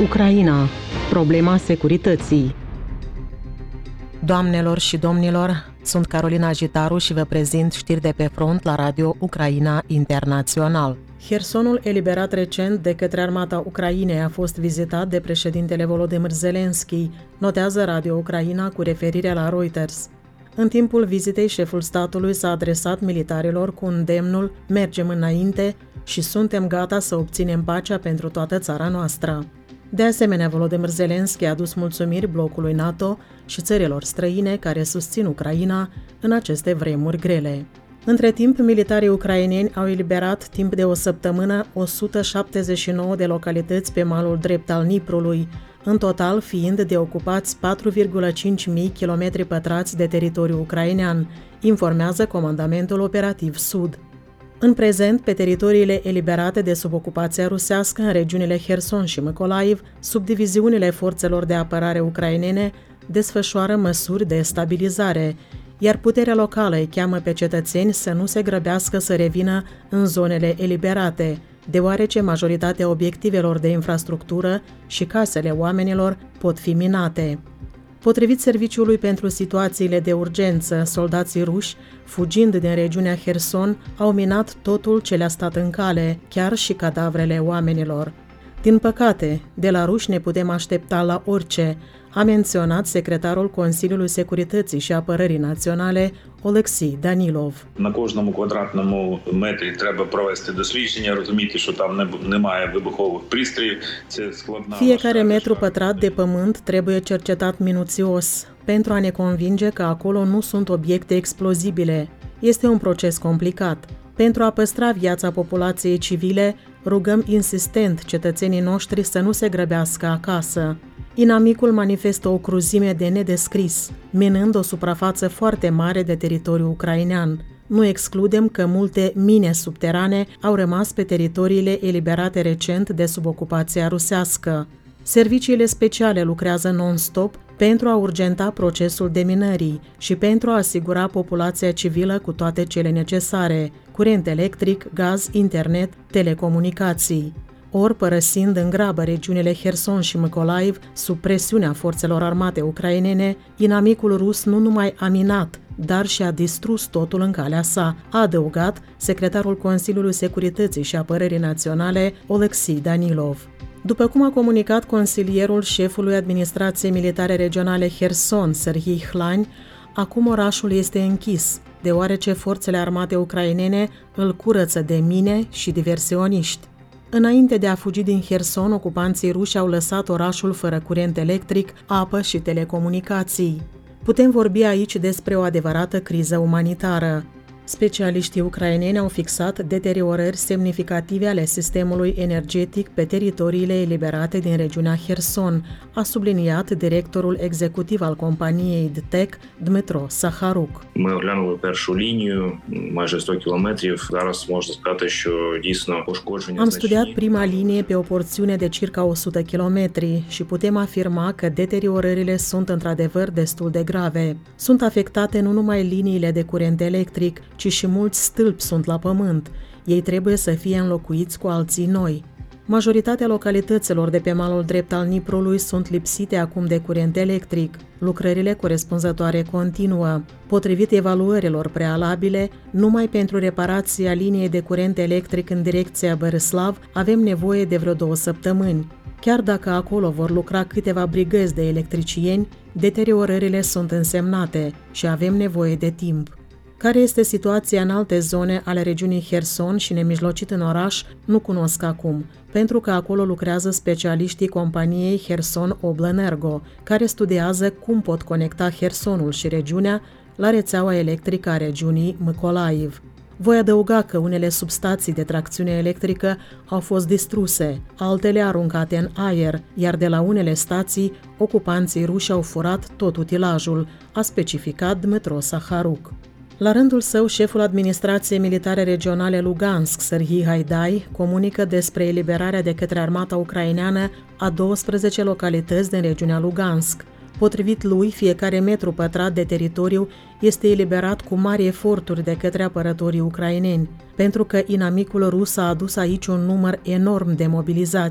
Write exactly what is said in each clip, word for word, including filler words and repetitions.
Ucraina. Problema securității. Doamnelor și domnilor, sunt Carolina Jitaru și vă prezint știri de pe front la Radio Ucraina Internațional. Hersonul, eliberat recent de către armata Ucrainei, a fost vizitat de președintele Volodymyr Zelensky, notează Radio Ucraina cu referire la Reuters. În timpul vizitei, șeful statului s-a adresat militarilor cu îndemnul "mergem înainte și suntem gata să obținem pacea pentru toată țara noastră". De asemenea, Volodymyr Zelensky a adus mulțumiri blocului NATO și țărilor străine care susțin Ucraina în aceste vremuri grele. Între timp, militarii ucraineni au eliberat timp de o săptămână o sută șaptezeci și nouă de localități pe malul drept al Niprului, în total fiind de ocupați patru virgulă cinci mii kilometri pătrați de teritoriu ucrainean, informează Comandamentul Operativ Sud. În prezent, pe teritoriile eliberate de sub ocupația rusească, în regiunile Herson și Mykolaiv, subdiviziunile forțelor de apărare ucrainene desfășoară măsuri de stabilizare, iar puterea locală îi cheamă pe cetățeni să nu se grăbească să revină în zonele eliberate, deoarece majoritatea obiectivelor de infrastructură și casele oamenilor pot fi minate. Potrivit Serviciului pentru Situațiile de Urgență, soldații ruși, fugind din regiunea Herson, au minat totul ce le-a stat în cale, chiar și cadavrele oamenilor. Din păcate, de la ruși ne putem aștepta la orice, a menționat secretarul Consiliului Securității și Apărării Naționale, Oleksii Danilov. На кожному квадратному метрі треба провести дослідження, розуміти, що там немає вибухових пристроїв. Це складна. Fiecare metru pătrat de pământ trebuie cercetat minuțios pentru a ne convinge că acolo nu sunt obiecte explozibile. Este un proces complicat. Pentru a păstra viața populației civile, rugăm insistent cetățenii noștri să nu se grăbească acasă. Inamicul manifestă o cruzime de nedescris, minând o suprafață foarte mare de teritoriu ucrainean. Nu excludem că multe mine subterane au rămas pe teritoriile eliberate recent de sub ocupația rusească. Serviciile speciale lucrează non-stop pentru a urgenta procesul deminării și pentru a asigura populația civilă cu toate cele necesare, curent electric, gaz, internet, telecomunicații. Ori, părăsind în grabă regiunile Herson și Mykolaiv, sub presiunea forțelor armate ucrainene, inamicul rus nu numai a minat, dar și a distrus totul în calea sa, a adăugat secretarul Consiliului Securității și Apărării Naționale, Oleksii Danilov. După cum a comunicat consilierul șefului Administrației Militare Regionale Herson, Serhii Hlani, acum orașul este închis, deoarece forțele armate ucrainene îl curăță de mine și diversioniști. Înainte de a fugi din Herson, ocupanții ruși au lăsat orașul fără curent electric, apă și telecomunicații. Putem vorbi aici despre o adevărată criză umanitară. Specialiștii ucraineni au fixat deteriorări semnificative ale sistemului energetic pe teritoriile eliberate din regiunea Herson, a subliniat directorul executiv al companiei D T E C, Dmytro Saharuk. Ми оглянули першу лінію, майже сто кілометрів. Зараз можна сказати, що дійсно пошкодження. Am studiat prima linie pe o porțiune de circa o sută kilometri și putem afirma că deteriorările sunt într-adevăr destul de grave. Sunt afectate nu numai liniile de curent electric, ci și mulți stâlpi sunt la pământ. Ei trebuie să fie înlocuiți cu alții noi. Majoritatea localităților de pe malul drept al Niprului sunt lipsite acum de curent electric. Lucrările corespunzătoare continuă. Potrivit evaluărilor prealabile, numai pentru reparația liniei de curent electric în direcția Berislav avem nevoie de vreo două săptămâni. Chiar dacă acolo vor lucra câteva brigăzi de electricieni, deteriorările sunt însemnate și avem nevoie de timp. Care este situația în alte zone ale regiunii Herson și nemijlocit în oraș, nu cunosc acum, pentru că acolo lucrează specialiștii companiei Herson Oblenergo, care studiază cum pot conecta Hersonul și regiunea la rețeaua electrică a regiunii Mykolaiv. Voi adăuga că unele substații de tracțiune electrică au fost distruse, altele aruncate în aer, iar de la unele stații, ocupanții ruși au furat tot utilajul, a specificat Dmytro Saharuk. La rândul său, șeful Administrației Militare Regionale Lugansk, Serhii Haidai, comunică despre eliberarea de către armata ucraineană a douăsprezece localități din regiunea Lugansk. Potrivit lui, fiecare metru pătrat de teritoriu este eliberat cu mari eforturi de către apărătorii ucraineni, pentru că inamicul rus a adus aici un număr enorm de mobilizați.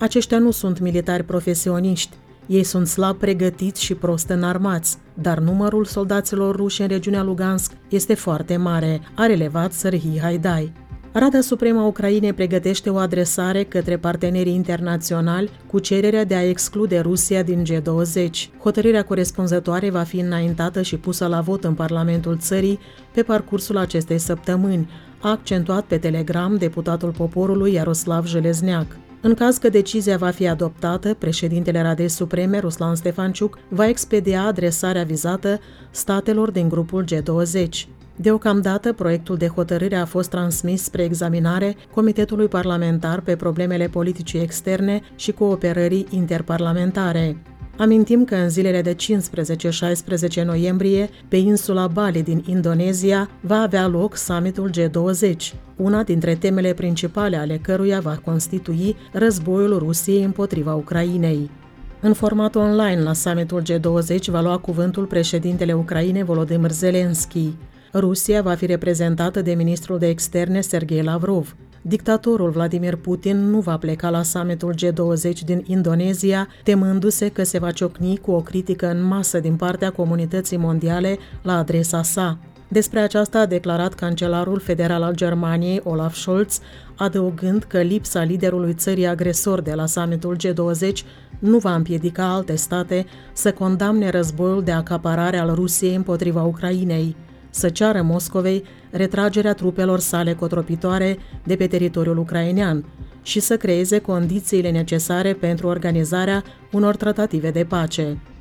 Aceștia nu sunt militari profesioniști. Ei sunt slab pregătiți și prost înarmați, dar numărul soldaților ruși în regiunea Lugansk este foarte mare, a relevat Serhii Haidai. Rada Supremă a Ucrainei pregătește o adresare către partenerii internaționali cu cererea de a exclude Rusia din G douăzeci. Hotărârea corespunzătoare va fi înaintată și pusă la vot în Parlamentul țării pe parcursul acestei săptămâni, a accentuat pe Telegram deputatul poporului Iaroslav Jelezneac. În caz că decizia va fi adoptată, președintele Radei Supreme, Ruslan Stefanciuc, va expedia adresarea vizată statelor din grupul G douăzeci. Deocamdată, proiectul de hotărâre a fost transmis spre examinare Comitetului Parlamentar pe problemele politicii externe și cooperării interparlamentare. Amintim că în zilele de cincisprezece șaisprezece noiembrie, pe insula Bali din Indonezia, va avea loc summitul G douăzeci, una dintre temele principale ale căruia va constitui războiul Rusiei împotriva Ucrainei. În format online la summitul G douăzeci va lua cuvântul președintele Ucrainei Volodymyr Zelensky. Rusia va fi reprezentată de ministrul de externe Sergei Lavrov. Dictatorul Vladimir Putin nu va pleca la summitul G douăzeci din Indonezia, temându-se că se va ciocni cu o critică în masă din partea comunității mondiale la adresa sa. Despre aceasta a declarat cancelarul federal al Germaniei, Olaf Scholz, adăugând că lipsa liderului țării agresor de la summitul G douăzeci nu va împiedica alte state să condamne războiul de acaparare al Rusiei împotriva Ucrainei, să ceară Moscovei retragerea trupelor sale cotropitoare de pe teritoriul ucrainean și să creeze condițiile necesare pentru organizarea unor tratative de pace.